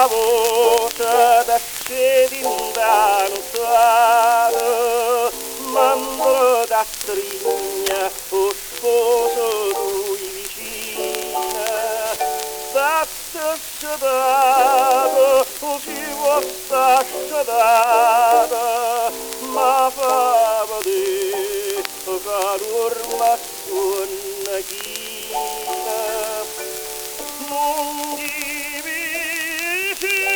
la voce d'esce d'indanzare, mandro da trigna, o sposo tui vicina, datte sedata, o si vostra sedata, ma fa vedere che l'orma suona china. Non divisi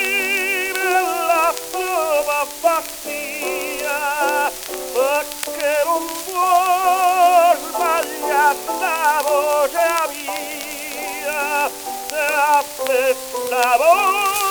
la sua pazzia, perché non può sbagliare la voce mia, se aspettavo